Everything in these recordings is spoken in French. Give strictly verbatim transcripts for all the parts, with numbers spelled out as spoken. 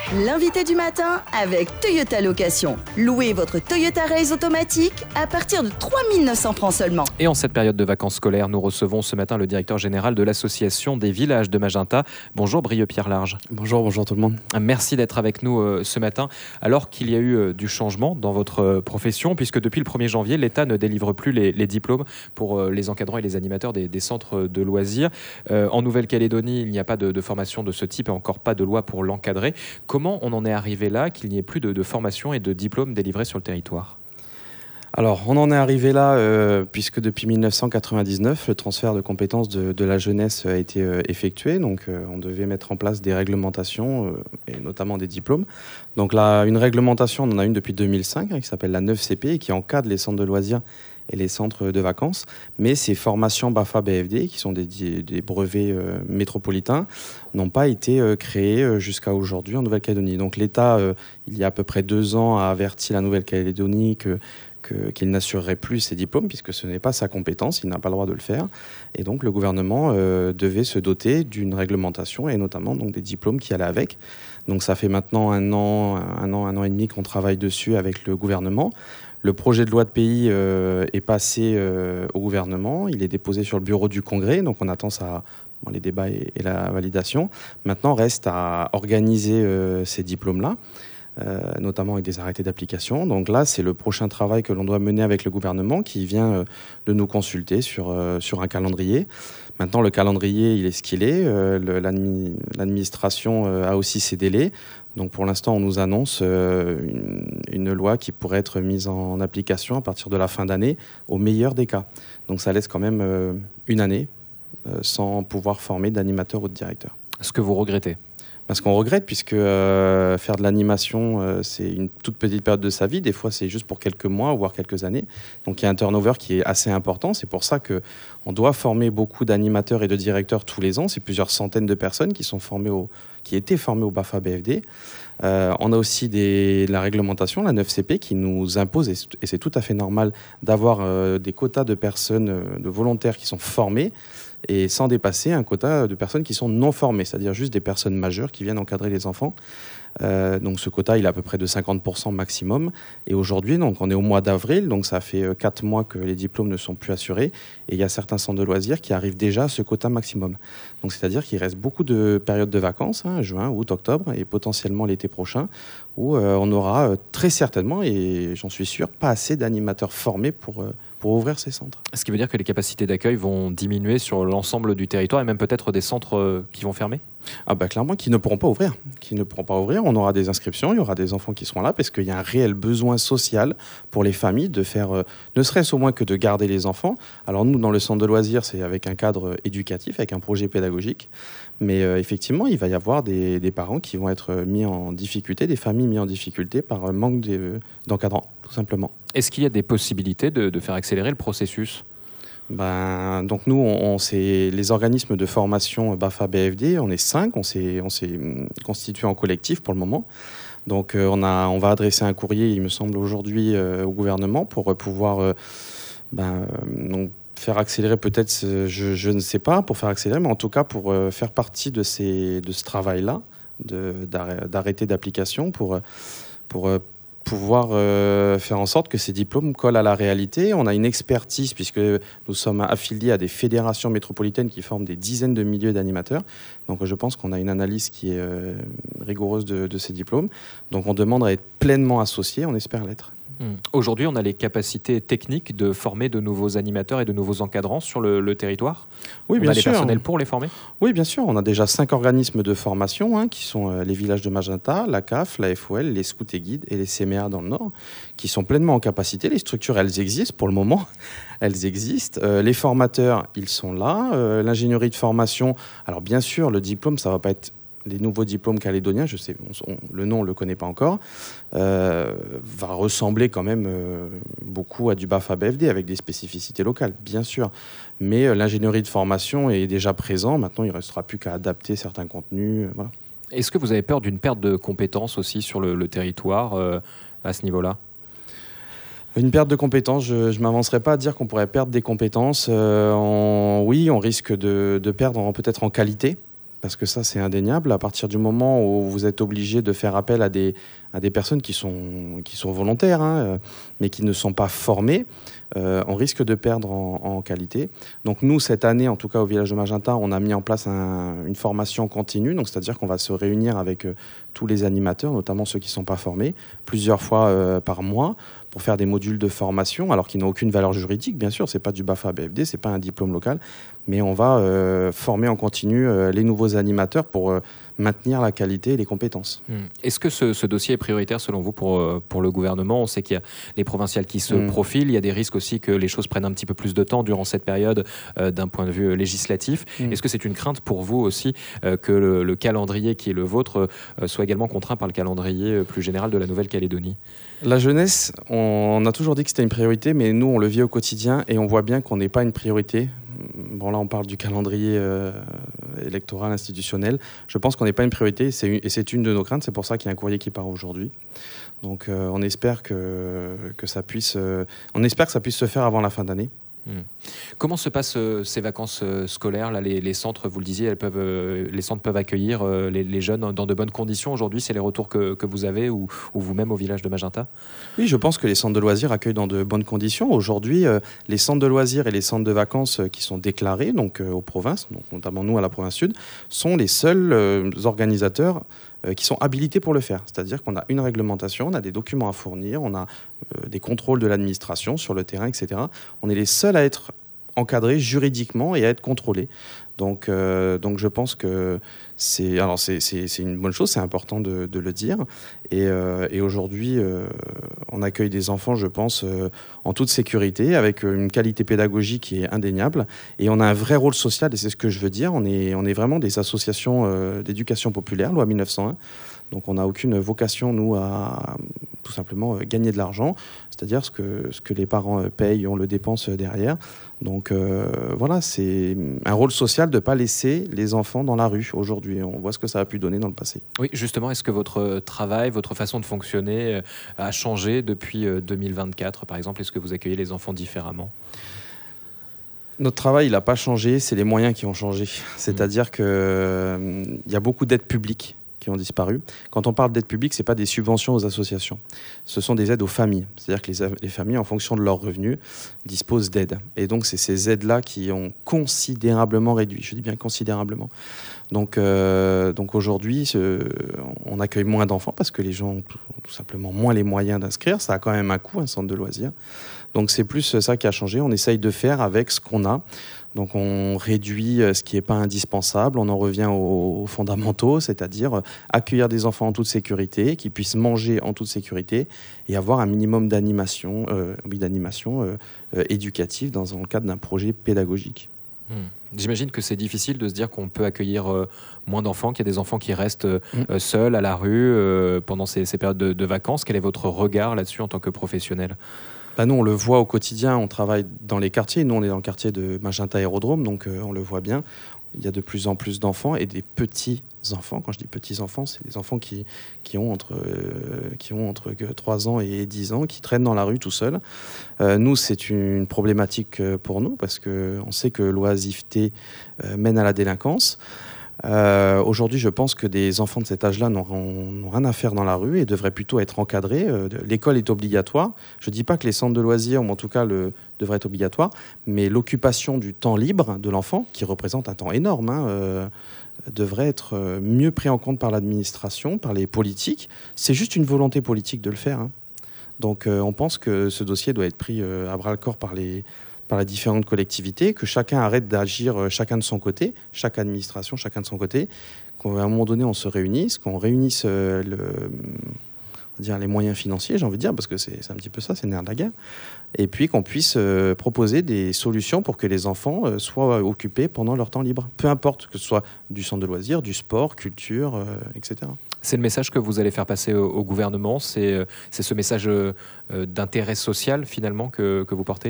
L'invité du matin avec Toyota Location. Louez votre Toyota Race automatique à partir de trois mille neuf cents francs seulement. Et en cette période de vacances scolaires, nous recevons ce matin le directeur général de l'association des villages de Magenta. Bonjour Brieuc-Pierre Large. Bonjour, bonjour tout le monde. Merci d'être avec nous euh, ce matin, alors qu'il y a eu euh, du changement dans votre euh, profession, puisque depuis le premier janvier, l'État ne délivre plus les, les diplômes pour euh, les encadrants et les animateurs des, des centres de loisirs. Euh, en Nouvelle-Calédonie, il n'y a pas de, de formation de ce type et encore pas de loi pour l'encadrer. Comment on en est arrivé là, qu'il n'y ait plus de, de formation et de diplômes délivrés sur le territoire ? Alors, on en est arrivé là euh, puisque depuis mille neuf cent quatre-vingt-dix-neuf, le transfert de compétences de, de la jeunesse a été euh, effectué. Donc, euh, on devait mettre en place des réglementations euh, et notamment des diplômes. Donc là, une réglementation, on en a une depuis deux mille cinq hein, qui s'appelle la neuf C P et qui encadre les centres de loisirs et les centres de vacances. Mais ces formations BAFA-B F D, qui sont des, des brevets euh, métropolitains, n'ont pas été euh, créées euh, jusqu'à aujourd'hui en Nouvelle-Calédonie. Donc l'État, euh, il y a à peu près deux ans, a averti la Nouvelle-Calédonie que Que, qu'il n'assurerait plus ses diplômes puisque ce n'est pas sa compétence, il n'a pas le droit de le faire. Et donc le gouvernement euh, devait se doter d'une réglementation et notamment donc, des diplômes qui allaient avec. Donc ça fait maintenant un an, un an, un an et demi qu'on travaille dessus avec le gouvernement. Le projet de loi de pays euh, est passé euh, au gouvernement, il est déposé sur le bureau du Congrès, donc on attend ça, bon, les débats et, et la validation. Maintenant reste à organiser euh, ces diplômes-là. Euh, notamment avec des arrêtés d'application. Donc là, c'est le prochain travail que l'on doit mener avec le gouvernement qui vient euh, de nous consulter sur, euh, sur un calendrier. Maintenant, le calendrier, il est ce qu'il est. Euh, le, l'admi- l'administration euh, a aussi ses délais. Donc pour l'instant, on nous annonce euh, une, une loi qui pourrait être mise en application à partir de la fin d'année, au meilleur des cas. Donc ça laisse quand même euh, une année euh, sans pouvoir former d'animateur ou de directeur. Ce que vous regrettez ? Parce qu'on regrette, puisque euh, faire de l'animation, euh, c'est une toute petite période de sa vie. Des fois, c'est juste pour quelques mois, voire quelques années. Donc, il y a un turnover qui est assez important. C'est pour ça qu'on doit former beaucoup d'animateurs et de directeurs tous les ans. C'est plusieurs centaines de personnes qui, sont formées au, qui étaient formées au BAFA-B F D. Euh, on a aussi des, la réglementation, la neuf C P, qui nous impose, et, et c'est tout à fait normal, d'avoir euh, des quotas de personnes, euh, de volontaires qui sont formés, et sans dépasser un quota de personnes qui sont non formées, c'est-à-dire juste des personnes majeures qui viennent encadrer les enfants. Euh, donc ce quota, il est à peu près de cinquante pour cent maximum. Et aujourd'hui, donc, on est au mois d'avril, donc ça fait quatre mois que les diplômes ne sont plus assurés. Et il y a certains centres de loisirs qui arrivent déjà à ce quota maximum. Donc c'est-à-dire qu'il reste beaucoup de périodes de vacances, hein, juin, août, octobre, et potentiellement l'été prochain, où euh, on aura euh, très certainement, et j'en suis sûr, pas assez d'animateurs formés pour, euh, pour ouvrir ces centres. Ce qui veut dire que les capacités d'accueil vont diminuer sur l'ensemble du territoire et même peut-être des centres euh, qui vont fermer ? Ah bah clairement, qui ne pourront pas ouvrir. Qui ne pourront pas ouvrir. On aura des inscriptions, il y aura des enfants qui seront là parce qu'il y a un réel besoin social pour les familles de faire, euh, ne serait-ce au moins que de garder les enfants. Alors nous, dans le centre de loisirs, c'est avec un cadre éducatif, avec un projet pédagogique. Mais euh, effectivement, il va y avoir des, des parents qui vont être mis en difficulté, des familles mises en difficulté par manque de, d'encadrants, tout simplement. Est-ce qu'il y a des possibilités de, de faire accélérer le processus ? Ben, donc nous, on, on c'est les organismes de formation BAFA-B F D, on est cinq, on s'est, on s'est constitué en collectif pour le moment. Donc euh, on, a, on va adresser un courrier, il me semble, aujourd'hui euh, au gouvernement pour euh, pouvoir euh, ben, euh, donc, faire accélérer peut-être, ce, je, je ne sais pas, pour faire accélérer, mais en tout cas pour euh, faire partie de, ces, de ce travail-là, de, d'arr- d'arrêté d'application pour... pour euh, pouvoir euh, faire en sorte que ces diplômes collent à la réalité. On a une expertise puisque nous sommes affiliés à des fédérations métropolitaines qui forment des dizaines de milliers d'animateurs. Donc je pense qu'on a une analyse qui est euh, rigoureuse de, de ces diplômes. Donc on demande à être pleinement associé, on espère l'être. Mmh. Aujourd'hui, on a les capacités techniques de former de nouveaux animateurs et de nouveaux encadrants sur le, le territoire. Oui, on bien a les sûr. personnels pour les former ? Oui, bien sûr. On a déjà cinq organismes de formation hein, qui sont euh, les villages de Magenta, la C A F, la F O L, les scouts et guides et les C M A dans le Nord, qui sont pleinement en capacité. Les structures, elles existent pour le moment. Elles existent. Euh, les formateurs, ils sont là. Euh, l'ingénierie de formation, alors bien sûr, le diplôme, ça ne va pas être les nouveaux diplômes calédoniens, je sais, on, on, le nom on ne le connaît pas encore, euh, va ressembler quand même euh, beaucoup à du BAFA-B F D avec des spécificités locales, bien sûr. Mais euh, l'ingénierie de formation est déjà présent. Maintenant, il ne restera plus qu'à adapter certains contenus. Euh, voilà. Est-ce que vous avez peur d'une perte de compétences aussi sur le, le territoire euh, à ce niveau-là ? Une perte de compétences, je ne m'avancerai pas à dire qu'on pourrait perdre des compétences. Euh, on, oui, on risque de, de perdre en, peut-être en qualité. parce que ça, c'est indéniable. À partir du moment où vous êtes obligé de faire appel à des, à des personnes qui sont, qui sont volontaires, hein, mais qui ne sont pas formées, euh, on risque de perdre en, en qualité. Donc nous, cette année, en tout cas au village de Magenta, on a mis en place un, une formation continue, donc c'est-à-dire qu'on va se réunir avec euh, tous les animateurs, notamment ceux qui ne sont pas formés, plusieurs fois euh, par mois, pour faire des modules de formation, alors qu'ils n'ont aucune valeur juridique, bien sûr, c'est pas du BAFA B F D, c'est pas un diplôme local, mais on va euh, former en continu euh, les nouveaux animateurs pour euh, maintenir la qualité et les compétences. Mmh. Est-ce que ce, ce dossier est prioritaire selon vous pour, pour le gouvernement? On sait qu'il y a les provinciales qui se mmh. profilent, il y a des risques aussi que les choses prennent un petit peu plus de temps durant cette période euh, d'un point de vue législatif. Mmh. Est-ce que c'est une crainte pour vous aussi euh, que le, le calendrier qui est le vôtre euh, soit également contraint par le calendrier plus général de la Nouvelle-Calédonie? La jeunesse, on a toujours dit que c'était une priorité, mais nous, on le vit au quotidien et on voit bien qu'on n'est pas une priorité. Bon, là, on parle du calendrier euh, électoral institutionnel. Je pense qu'on n'est pas une priorité c'est une, et c'est une de nos craintes. C'est pour ça qu'il y a un courrier qui part aujourd'hui. Donc, euh, on espère que, que ça puisse, euh, on espère que ça puisse se faire avant la fin d'année. Mmh. Comment se passent euh, ces vacances euh, scolaires là, les, les centres, vous le disiez, elles peuvent, euh, les centres peuvent accueillir euh, les, les jeunes dans de bonnes conditions aujourd'hui. C'est les retours que, que vous avez ou, ou vous-même au village de Magenta? Oui, je pense que les centres de loisirs accueillent dans de bonnes conditions. Aujourd'hui, euh, les centres de loisirs et les centres de vacances euh, qui sont déclarés donc, euh, aux provinces, donc, notamment nous à la province sud, sont les seuls euh, organisateurs qui sont habilités pour le faire. C'est-à-dire qu'on a une réglementation, on a des documents à fournir, on a euh, des contrôles de l'administration sur le terrain, et cetera. On est les seuls à être encadrés juridiquement et à être contrôlés. Donc, euh, donc je pense que c'est, alors c'est, c'est, c'est une bonne chose, c'est important de, de le dire. Et, euh, et aujourd'hui, euh, on accueille des enfants, je pense, euh, en toute sécurité, avec une qualité pédagogique qui est indéniable. Et on a un vrai rôle social, et c'est ce que je veux dire. On est, on est vraiment des associations euh, d'éducation populaire, loi mille neuf cent un. Donc on n'a aucune vocation, nous, à tout simplement gagner de l'argent, c'est-à-dire ce que, ce que les parents payent, on le dépense derrière. Donc euh, voilà, c'est un rôle social de ne pas laisser les enfants dans la rue aujourd'hui. On voit ce que ça a pu donner dans le passé. Oui, justement, est-ce que votre travail, votre façon de fonctionner a changé depuis deux mille vingt-quatre, par exemple? Est-ce que vous accueillez les enfants différemment? Notre travail, il n'a pas changé, c'est les moyens qui ont changé. C'est-à-dire qu'il euh, y a beaucoup d'aides publiques qui ont disparu. Quand on parle d'aide publique, ce n'est pas des subventions aux associations. Ce sont des aides aux familles. C'est-à-dire que les, les familles, en fonction de leurs revenus, disposent d'aides. Et donc, c'est ces aides-là qui ont considérablement réduit. Je dis bien considérablement. Donc, euh, donc aujourd'hui, ce, on accueille moins d'enfants parce que les gens ont tout, tout simplement moins les moyens d'inscrire. Ça a quand même un coût, un centre de loisirs. Donc, c'est plus ça qui a changé. On essaye de faire avec ce qu'on a. Donc on réduit ce qui n'est pas indispensable, on en revient aux, aux fondamentaux, c'est-à-dire accueillir des enfants en toute sécurité, qui puissent manger en toute sécurité et avoir un minimum d'animation, euh, oui, d'animation euh, euh, éducative dans, dans le cadre d'un projet pédagogique. Mmh. J'imagine que c'est difficile de se dire qu'on peut accueillir euh, moins d'enfants, qu'il y a des enfants qui restent euh, mmh. seuls à la rue euh, pendant ces, ces périodes de, de vacances. Quel est votre regard là-dessus en tant que professionnel ? Bah nous, on le voit au quotidien, on travaille dans les quartiers. Nous, on est dans le quartier de Magenta Aérodrome, donc euh, on le voit bien. Il y a de plus en plus d'enfants et des petits-enfants. Quand je dis petits-enfants, c'est des enfants qui, qui ont entre, euh, qui ont entre trois ans et dix ans, qui traînent dans la rue tout seuls. Euh, nous, c'est une problématique pour nous parce qu'on sait que l'oisiveté euh, mène à la délinquance. Euh, aujourd'hui, je pense que des enfants de cet âge-là n'auront, n'ont rien à faire dans la rue et devraient plutôt être encadrés. Euh, l'école est obligatoire. Je ne dis pas que les centres de loisirs, ou en tout cas, le, devraient être obligatoires, mais l'occupation du temps libre de l'enfant, qui représente un temps énorme, hein, euh, devrait être mieux pris en compte par l'administration, par les politiques. C'est juste une volonté politique de le faire. Hein. Donc, euh, on pense que ce dossier doit être pris euh, à bras-le-corps par les... par les différentes collectivités, que chacun arrête d'agir chacun de son côté, chaque administration, chacun de son côté, qu'à un moment donné, on se réunisse, qu'on réunisse euh, le, on va dire les moyens financiers, j'ai envie de dire, parce que c'est, c'est un petit peu ça, c'est le nerf de la guerre, et puis qu'on puisse euh, proposer des solutions pour que les enfants euh, soient occupés pendant leur temps libre, peu importe que ce soit du centre de loisirs, du sport, culture, euh, et cetera. C'est le message que vous allez faire passer au, au gouvernement, c'est, c'est ce message euh, d'intérêt social, finalement, que, que vous portez ?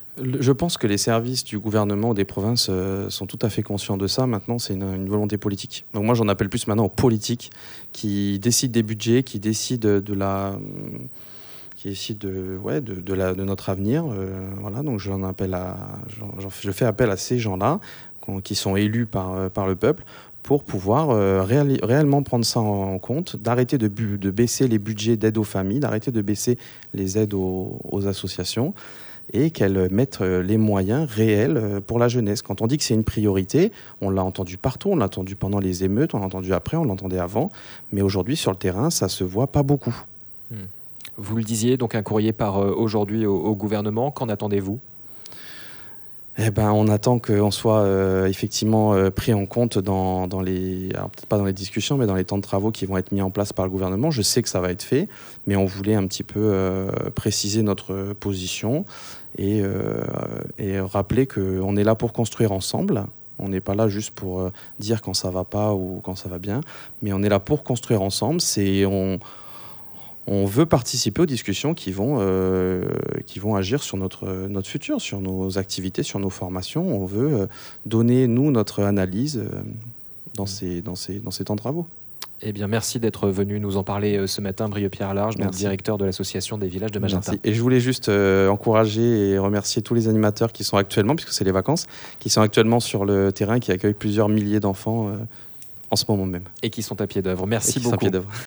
Je pense que les services du gouvernement ou des provinces euh, sont tout à fait conscients de ça. Maintenant, c'est une, une volonté politique. Donc moi, j'en appelle plus maintenant aux politiques qui décident des budgets, qui décident de la, qui décident de, ouais, de, de, la, de notre avenir. Euh, voilà. Donc j'en appelle à, j'en, je fais appel à ces gens-là qui sont élus par, par le peuple pour pouvoir euh, réali- réellement prendre ça en compte, d'arrêter de, bu- de baisser les budgets d'aide aux familles, d'arrêter de baisser les aides aux, aux associations et qu'elles mettent euh, les moyens réels euh, pour la jeunesse. Quand on dit que c'est une priorité, on l'a entendu partout, on l'a entendu pendant les émeutes, on l'a entendu après, on l'entendait avant, mais aujourd'hui sur le terrain, ça se voit pas beaucoup. Hmm. Vous le disiez, donc un courrier part euh, aujourd'hui au, au gouvernement. Qu'en attendez-vous ? Eh ben, on attend qu'on soit euh, effectivement euh, pris en compte dans, dans les, alors peut-être pas dans les discussions, mais dans les temps de travaux qui vont être mis en place par le gouvernement. Je sais que ça va être fait, mais on voulait un petit peu euh, préciser notre position et, euh, et rappeler qu'on est là pour construire ensemble. On n'est pas là juste pour euh, dire quand ça va pas ou quand ça va bien, mais on est là pour construire ensemble. C'est on On veut participer aux discussions qui vont, euh, qui vont agir sur notre, notre futur, sur nos activités, sur nos formations. On veut euh, donner, nous, notre analyse euh, dans, ces, dans, ces, dans ces temps de travaux. Eh bien, merci d'être venu nous en parler euh, ce matin, Brieuc-Pierre Large, donc directeur de l'association des villages de Magenta. Merci. Et je voulais juste euh, encourager et remercier tous les animateurs qui sont actuellement, puisque c'est les vacances, qui sont actuellement sur le terrain, qui accueillent plusieurs milliers d'enfants euh, en ce moment même. Et qui sont à pied d'œuvre. Merci Et qui beaucoup. sont à pied d'œuvre.